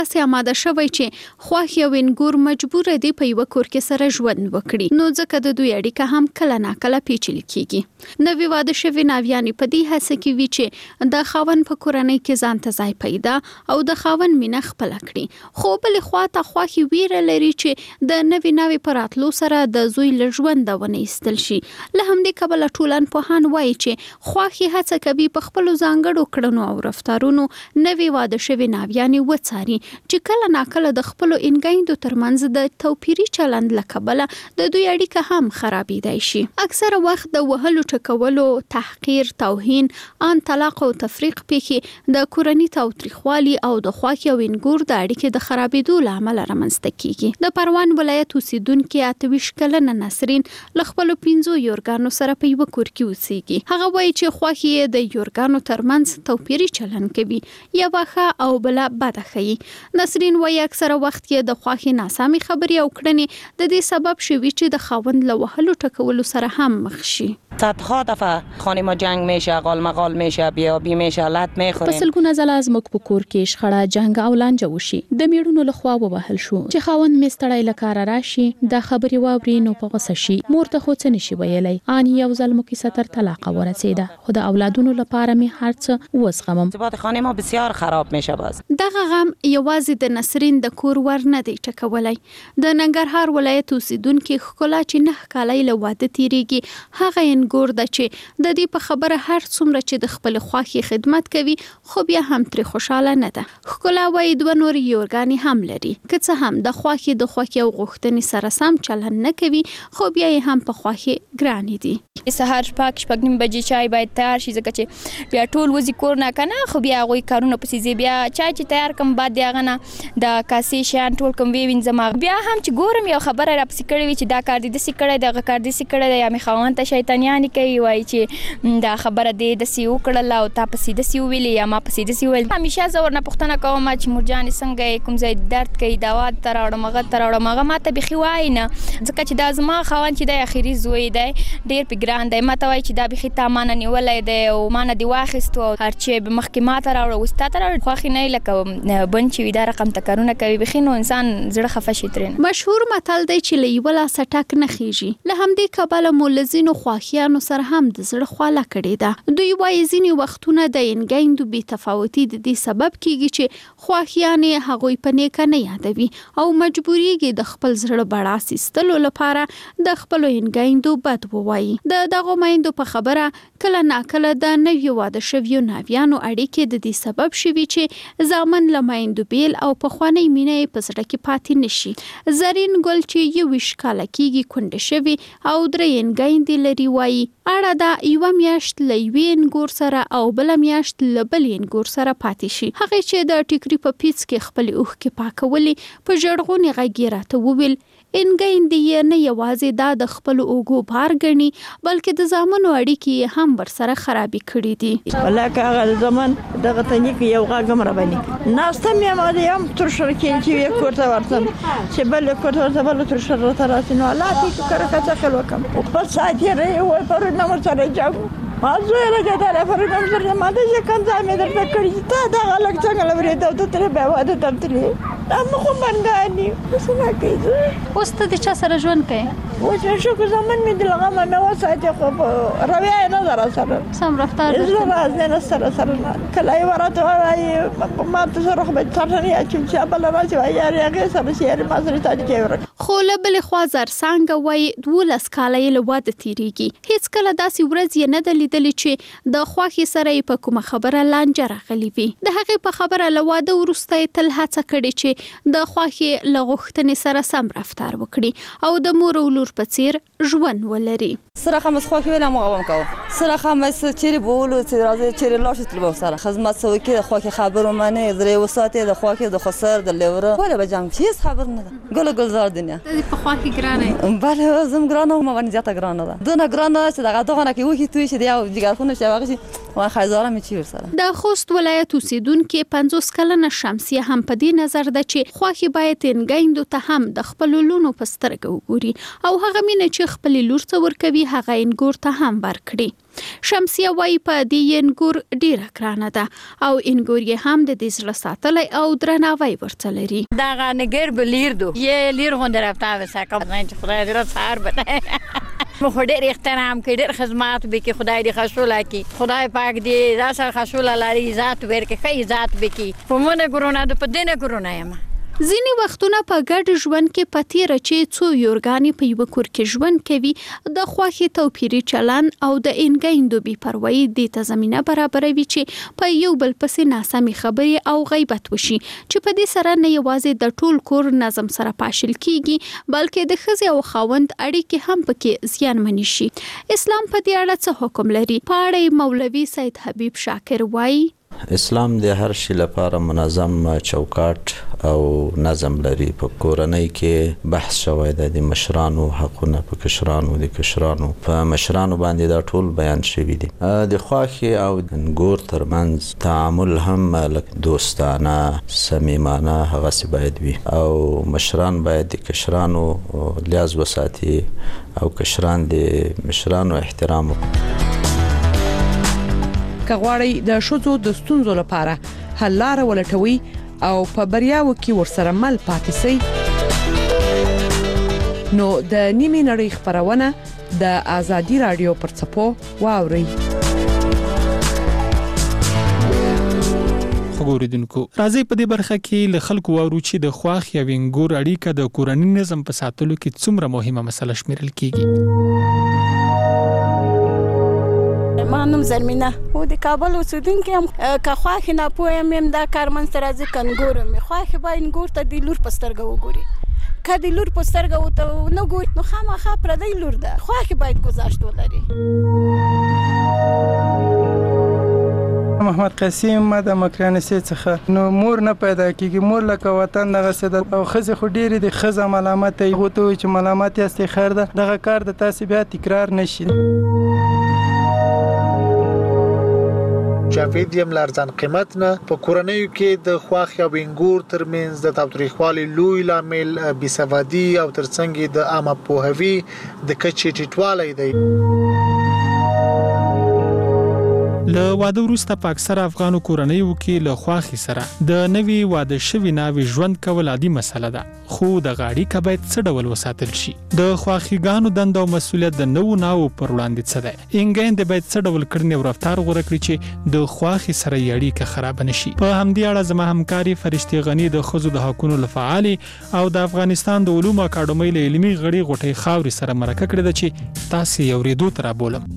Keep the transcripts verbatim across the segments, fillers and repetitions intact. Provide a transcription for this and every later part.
داسې آماده شوی چې خواښي او انګور مجبور دي په یو کور کې سره ژوند وکړي، نو ځکه د دوی اړیکه هم کله ناکله پیچلې کیږي. نوی واده شوي ناویانې په دې هڅه کې وي چې د خاوند په کورنۍ کې ځان ته ځای پیدا او د خاوند مینه خپله کړي. خو بلې خوا ته خواښي ویره لري چې د نوې ناوې په راتلو سره د زوی له ژونده ونه ایستل شي. له همدې کبله ټولنپوهان وایي چې خواښي هڅه کوي په خپلو ځانګړو کړنو او رفتارونو نوې واده شوي ناویانې وڅاري چې کله ناکله د خپلو انګایندو ترمنځ د توپیري چلند له کبله د دوی اړیکه هم خرابېدای شي. اکثره وخت د وهلو ټکولو، تحقیر، توهین، ان طلاق او تفریق پیښې د کورني تاوتریخوالي او د خواښي او انګور د اړیکې د خرابېدو له امله رامنځته کیږي. د پروان ولایت اوسیدونکې اته ویشت کلنه نسرین له خپلو پنځو یورګانو سره په یوه کور کې اوسېږي. هغه وایي چې خواښي یې د یورګانو ترمنځ توپیري چلند کوي، یوه ښه او بله بده ښیي. نسرین وایي اکثره وخت کې د خواښي ناسمې خبرې او کړنې د دې سبب شوي چې د خاوند له وهلو ټکولو سره هم مخ شي. صدها دفعه خانه ما جنگ میشه، قال مقال میشه، بیابی میشه، لط میخوریم. په سلګونه ځله زموږ په کور کې شخړه، جنگ او لانجه وشي. د میړونو لخوا ووهل شو چې خاوند مې ستړی له کاره راشي، دا خبرې واوري نو په غوسه شي. مور ته خو څه نشي ویلی. ان یو ځل مو کیسه تر طلاق ورسېده، خو د اولادونو لپاره مې هر څه وزغمم. ارتباط خانه ما بسیار خراب میشه. باز دغه غم یوازې د نسرین د کور ور نه دی ټکولی. د ننګرهار ولایت اوسیدونکې ښکلا چې نه کاله له واده تیریږي، هغه انګور ده چې د دې په خبره هر څومره چې د خپل خواښي خدمت کوي خو بیا هم ترې خوشاله نه ده. ښکلا وایي دوه نور یورګانې هم لري، که څه هم د خواښي د خوښې او غوښتنې سره سم چلند نه کوي، خو بیا یې هم په خواښي ګرانې دي. سهار شپږ شپږ نیم بجې چای باید تیار شي، ځکه چې بیا ټول وځي کور نه کنه، خو بیا هغوی کارونه پسې ځي. بیا چای چې تیار کړم بعد د هغه نه د کاسې شیان ټول کوم ووینځم. بیا هم چې ګورم یو خبره راپسې کړې وي چې دا کار دې داسې کړی، دغه کار داسې کړی دی، یا مې خاوند ته شیطانیانې کوي، وایي چې دا خبره دې داسې وکړله او تا پسې داسې وویلې یا ما پسې داسې وویل. همیشه زه ورنه پوښتنه کوم چې مورجانې څنګه یې، کوم ځای درد کوي، دوا ته راوړم، هغه ته راوړم. هغه ما ته بیخي وایي نه، ځکه چې دا زما خاوند چې دی اخري زوی دی، ډېر پې ګران دی. ما ته وایي چې دا بیخي تا ما نه نیولی دی او ما نه دې واخیستو او هر چې به مخکې ما ته راوړه اوس تا ته راوړه. خوښې نه یې لکه بند چې وي دا رقم ته کارونه کوي، بیخي نو انسان زړه خفه شي ترېنه. مشهور متل دی چې له یوه لاسه ټک نه خیږي. له همدې کبله مو له ځینو خواښیانو سره هم د زړه خواله کړې ده. دوی وایي ځینې وختونه د انګایندو بې تفاوتي د دې سبب کیږي چې خواښیانې هغوی په نیکه نه یادوي او مجبوریږي د خپل زړه بړاس ایستلو لپاره د خپلو انګایندو بد ووایي. د دغو میندو په خبره کله ناکله د نویو واده شویو ناویانو اړیکې د دې سبب شوي چې زامن له میندو بیل او پخوانۍ مینه یې په زړه کې پاتې نشي. زرین ګل چې یوویشت کاله کیږي کونډه شوي او درې انګایندې لري، وایي اړه ده یوه میاشت له یوې انګور سره او بله میاشت له بلې انګور سره پاتې شي. هغې چې د ټیکري په پیڅ کې خپلې اوښکې پاکولې په ژړغونې غږ یې راته وویل انګایندې یې نه یوازې دا د خپلو اوږو بار ګڼي بلکې د زامنو اړیکې یې هم ورسره خرابې کړي دي. لکه هغه زمن دغه تنې کې یو غږ هم راباندې ناسته مې هم د یم ترشر کې چې یې کور ته ورتم چې بل کور ته ورته بل ترشر راته راسي نو الله دې کړه که څه خل وکم خپل ساعت یې رې وای پرون مې ورسره جاګو ما زوی راګه پرون مې ورسره ما دې چې کنځای مې درته کړي ته دغه لږ څنګه لورې ته ترې به واده تم ترې دا مخ منګاني څه نه کوي. اوس ته د چا سره ژوند کوي؟ اوس مې شو که زمن مې د لغمه مې وساتې خو رویه یې نه ده راسره سم رفتار زه راز نه سره سره نه کله یې ورته وایي ما ته سره خو به څټنې اچوم چې بله راشي وایي یارې هغې سره چې یارې ما سره تاریخ یې ورک. خو له بلې خوا زرڅانګه وایي دولس کاله یې له واده تېرېږي. هېڅکله داسې ورځ یې نه ده لیدلې چې د خوښې سره یې په کومه خبره لانجه راغلې وي. د هغې په خبره له واده وروسته یې تل هڅه کړې چې د خوښې له غوښتنې سره سم رفتار وکړي او د مور او لور په څېر ژوند ولري. سره خمس خوښې ویل همغه به م کوه سره خمس چیرې به ولو چې راځئ چیرې لاړ شو تل به ورسره خدمت څه وکړي د خوښې خبرو منې زړه یې وساتې د خوښې د خسر د لیوره ولې به جنګ شي هېڅ خبر نه ده ګل ګلزار دنیا د دې په خوښې ګرانه یې بله زم ګرانه وم باندې زیاته ګرانه ده دونه ګرانه ده چې دغه دغه نه کې وښي توی شي د یو جګرخونه شي هغه شي وای خیزاره مې چی ورسره. د خوست ولایت اوسیدونکې پنځوس کلنه شمسیه هم په دې نظر ده چې خوښې باید انګایندو ته هم د خپلو لوڼو په سترګه وګوري او هغه مینه چې خپلې لور ته ورکوي وي هغه انګور ته هم ورکړي. شمسیه وایي په دې انګور ډیره ګرانه ده او انګور یې هم د دې زړه ساتلی او درناوی ورته لري. دغه نګر به لیر دو یې لیر غونډه رفته وساکه چې خدای دې را سهار بده مو ډېر احترام کوي ډېر خدمات به کې خدای دې خصوله کې خدای پاک دې دا سره خصوله لري عزت ورکړي ښه عزت وکړي په مونږ ګورونه د په دینه ګورونه یم. ځینې وختونه په ګډ ژوند کې په تیره چې څو یورګانې په یوه کور کې ژوند کوي د خوښې توپیري چلن او د انګیندو بې پروایي دې ته زمینه برابروي چې په یو بل پسې ناسمې خبرې او غیبت وشي چې په دې سره نه یوازې د ټول کور نظم سره پاشل کیږي بلکې د ښځې او خاوند اړیکې هم پکې زیانمنې شي. اسلام په دې اړه څه حکم لري؟ په اړه مولوي سید حبیب شاکر وایي اسلام د هر شي لپاره منظم چوکاټ او نظم لري. په کورنۍ کې بحث شوی دی د مشرانو حقونه په کشرانو د کشرانو په مشرانو باندې دا ټول بیان شوی دی. د خواښې او انګور ترمنځ تعامل هم لکه دوستانه صمیمانه هغسې باید وي او مشران باید د کشرانو لیاز وساتي او کشران د مشرانو احترام وکړي. که غواړئ د ښځو د ستونزو لپاره حل لاره ولټوي او په بریاوو کې ورسره مل پاتې شئ نو د نیمې نړۍ خپرونه د آزادي رادیو پر څپو واورئ. خبردونکو راځي په دې برخه کې له خلکو واورو چې د خواښ یا وینګور اړیکه د کورنۍ نظم په ساتلو کې څومره مهمه مسله شمیرل کیږي. ما نوم زرمینه او د کابل اوسیدونکو یم. که خواښې نه پوهیم یم دا کار منځته راځي که انګور مې خواښې به انګور ته د لور په سترګه وګوري که د لور په سترګه ورته نه ګوري نو خامخا پردی لور ده. خواښې باید گذاشت ولري. محمد قاسم ما د مکرانسي څخه نو مور نه پیدا کیږي مور لکه وطن دغه سید او خزه خو ډیره د خزه ملامت ای غوته چې ملامت یې خیر ده دغه کار د تاسو بیا تکرار نشي. جاوید یم لارزان قیمت نه په کورنیو کې د خواښ او انګور ترمنځ د تاوتریخوالي لوی لامل بېسوادي او ترڅنګ د عامه پوهاوي د کچې ټیټوالی دی. له واده وروسته په اکثره افغانو کورنیو کې له خواښې سره د نوي واده شوي ناوې ژوند کول عادي مسله ده خو دغه اړیکه باید څه ډول وساتل شي؟ د خواښیګانو دنده او مسؤلیت د نوو ناوو پر وړاندې څه دی؟ انګیندې باید څه ډول کړنې او رفتار غوره کړي چې د خواښې سره یې اړیکه خراب نه شي؟ په همدې اړه زما همکاري فرشتي غني د ښځو د حقونو له فعالې او د افغانستان د علومو اکاډمۍ له علمي غړي غوټۍ خاورې سره مرکه کړې ده چې تاسې یې اورېدو ته رابولم.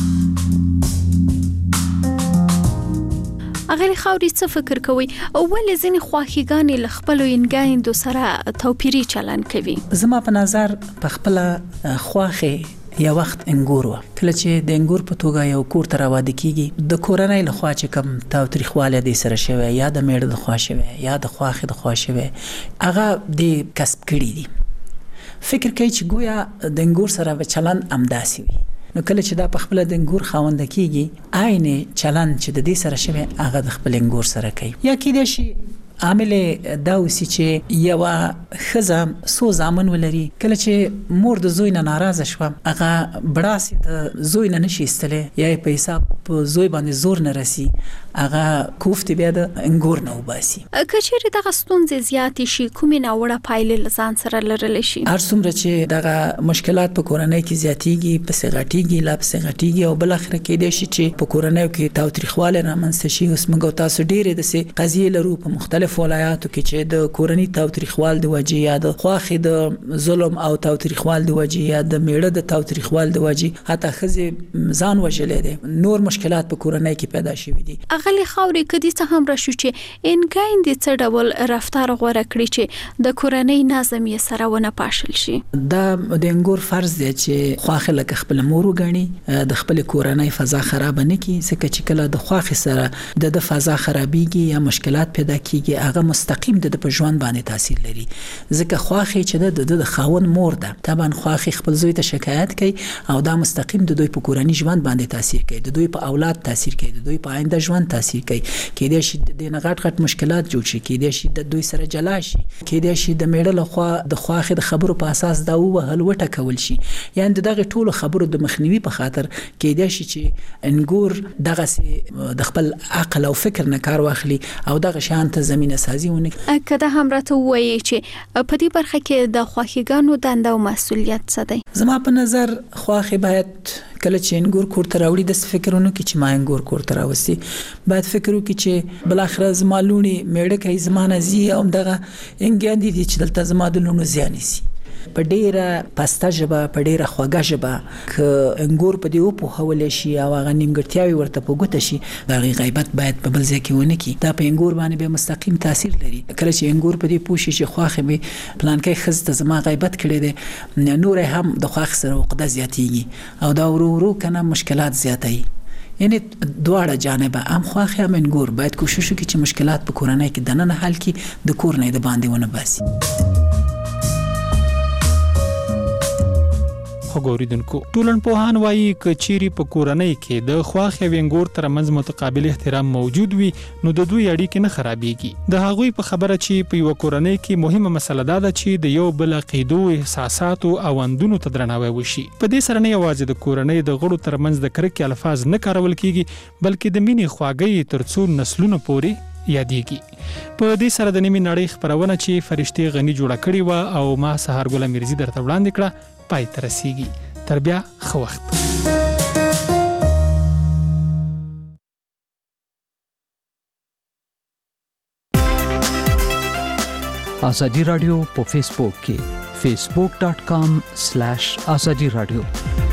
اغلی خاوري څه فکر کوي او ولې ځینې خواښیګانې له خپلو انګایندو سره توپیري چلن کوي؟ زما په نظر په خپله خواښې یو وخت انګور و کله چې د انګور په توګه یو کور ته راواده کیږي د کورنۍ له خوا چې کوم تاوتریخوالی دې سره شوی یا د میړه د خوا شوی یا د خواښې د خوا شوی هغه دې کسب کړي دي. فکر کوي چې گویا د انګور سره به چلن همداسې وي نو کله چې دا په خپل د انګور خاونده کیږي عین چلن چې د دې سره شوی هغه د خپل انګور سره کوي. یا کېدای شي عامل دا اوسي چې یو ښځه څو زامن ولري کله چې مور د زوی نه ناراضه شوه هغه بړاسې د زوی نه نشي ایستلی یا یې په حساب په زوی باندې زور نه رسي هغه کوفتې بیا د انګور نه وباسي. که چیرې دغه ستونزې زیاتې شي کومې ناوړه پایلې له ځان سره لرلی شي؟ هر څومره چې دغه مشکلات په کورنۍ کې زیاتېږي پسې غټېږي لا پسې غټېږي او بالاخره کېدای شي چې په کورنیو کې تاوتریخوالی رامنځته شي. اوس موږ او تاسو ډېرې داسې قضیې لرو په مختلف ولایاتو کې چې د کورنۍ تاوتریخوال د وجې یا د خواښې د ظلم او تاوتریخوال د وجې یا د میړه د تاوتریخوال د وجې حتی ښځې ځان وژلی دی نور مشکلات په کورنۍ کې پیدا شوي دي. اغلی خاورې که دې څه هم راشو چې انګایندې څه ډول رفتار غوره کړي چې د کورنۍ نظم یې سره ونه پاشل شي؟ دا د انګور فرض دی چې خواښې لکه خپله مور وګڼي د خپلې کورنۍ فضا خرابه نه کړي ځکه چې کله د خواښې سره د د فضا خرابېږي یا مشکلات پیدا کېږي هغه مستقیم د په ژوند باندې تاثیر لري ځکه خواښې چې د د خاوند مور ده طبعا خواښې خپل زوی ته شکایت کوي او دا مستقیم د دوی په کورنۍ ژوند باندې تاثیر کوي د دوی په اولاد تاثیر کوي د دوی په آینده ژوند تاثیر کوي. کېدای شي د نغټ غټ مشکلات جوړ شي، کېدای شي د دوی سره جلا شي، کېدای شي د میړه له خوا د خواخې د خبرو په اساس دا وهل وټکول شي. یعنی دغه ټولو خبرو د مخنیوي په خاطر کېدای شي چې انګور دغه سي د خپل عقل او فکر نه کار واخلي او دغه شان ته زمينه سازي ونی. کله هم راته وایي چې په دې برخه کې د خواخېګانو دنده او مسؤلیت څه دی؟ زما په نظر خواخې باید کله چې انګور کور ته راوړي د فکرونو کې چې ما انګور کور ته راوستي، باید فکر وکړي چې بل اخر زما لونی میړه کوي زمانه زی او دغه انګیان دي چې دلته زما د لونو زیان شي. په ډیره پسته ژبه، په ډیره خوږه ژبه ک انګور په دی او په حواله شي او هغه نیمګړتیاوي ورته په ګوته شي، دا غیبت باید په بل ځای کې ونه کی. دا په انګور باندې به مستقیم تاثیر لري. کله چې انګور په دی پوښي چې خواخې به پلان کې خزته زما غیبت کړي دي، نور هم د خواخ سره عقده زیاتېږي او دا ورو ورو کنه مشکلات زیاتوي. یعنی دواړه جانبه هم خواخې هم انګور باید کوشش وکړي چې مشکلات په کورنۍ کې دننه حل کړي، د کور نه د باندې ونه باسي. وګوریدونکو ټولنپوهان وایي کچيري په کورنۍ کې د خواخ او انګور ترمنځ متقابل احترام موجود وي نو د دوی اړیکې نه خرابېږي. د هغوی په خبره چې په یو کورنۍ کې مهمه مسله ده چې د یو بل عقیدو، احساساتو او اندونو ته درناوی وشي. په دې سره نه یوازې د کورنۍ د غړو ترمنځ د کرکې الفاظ نه کارول کیږي بلکې د مینې خواږی ترڅو نسلونه پورې یادېږي. په دې سره د نیمه نړۍ خبرونه چې فرشتي غني جوړه کړې و او ما سهار ګل میرزي درته وړاندې کړه پای ته رسیږي. تر بیا ښه وخت. ازادي رادیو په فیسبوک کې facebook.com/azadi radio